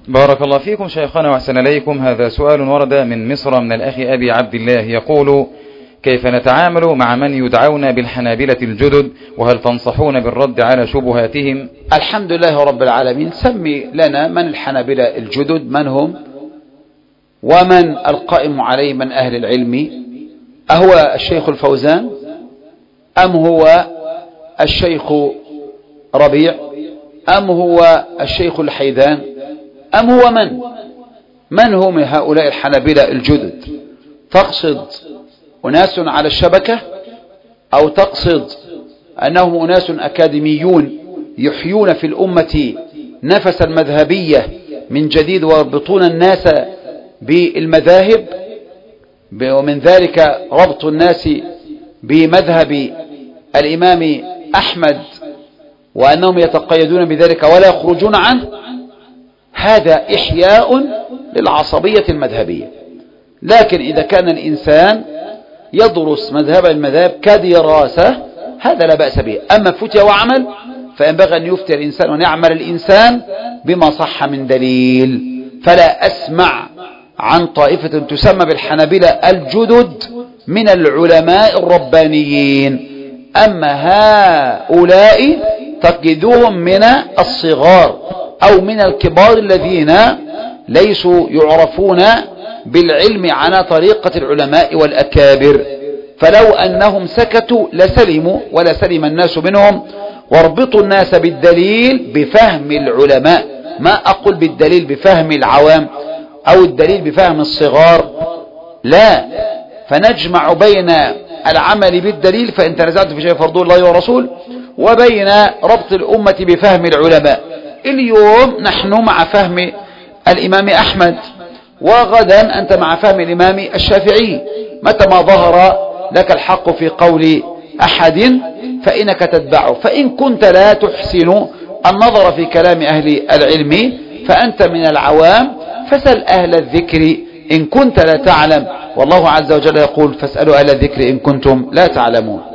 بارك الله فيكم شيخنا وأحسن إليكم. هذا سؤال ورد من مصر من الأخ أبي عبد الله، يقول: كيف نتعامل مع من يدعون بالحنابلة الجدد، وهل تنصحون بالرد على شبهاتهم؟ الحمد لله رب العالمين. سمي لنا من الحنابلة الجدد، من هم ومن القائم عليه من أهل العلم؟ أهو الشيخ الفوزان أم هو الشيخ ربيع أم هو الشيخ الحيدان أم هو من هم هؤلاء الحنابلة الجدد؟ تقصد أناس على الشبكة، أو تقصد أنهم أناس أكاديميون يحيون في الأمة نفس المذهبية من جديد ويربطون الناس بالمذاهب، ومن ذلك ربط الناس بمذهب الإمام أحمد وأنهم يتقيدون بذلك ولا يخرجون عنه؟ هذا إحياء للعصبية المذهبية. لكن إذا كان الإنسان يدرس مذهب المذاهب كدراسة هذا لا بأس به. أما فتي وعمل فينبغي أن يفتي الإنسان وأن يعمل الإنسان بما صح من دليل. فلا أسمع عن طائفة تسمى بالحنابلة الجدد من العلماء الربانيين. أما هؤلاء تجدوهم من الصغار أو من الكبار الذين ليسوا يعرفون بالعلم على طريقة العلماء والأكابر. فلو أنهم سكتوا لسلموا ولا سلم الناس منهم. واربطوا الناس بالدليل بفهم العلماء، ما أقول بالدليل بفهم العوام أو الدليل بفهم الصغار، لا. فنجمع بين العمل بالدليل فإن تنازعت في شيء فرضوا الله ورسول، وبين ربط الأمة بفهم العلماء. اليوم نحن مع فهم الإمام أحمد، وغدا أنت مع فهم الإمام الشافعي. متى ما ظهر لك الحق في قول أحد فإنك تتبعه. فإن كنت لا تحسن النظر في كلام أهل العلم فأنت من العوام، فسل أهل الذكر إن كنت لا تعلم. والله عز وجل يقول: فاسألوا أهل الذكر إن كنتم لا تعلمون.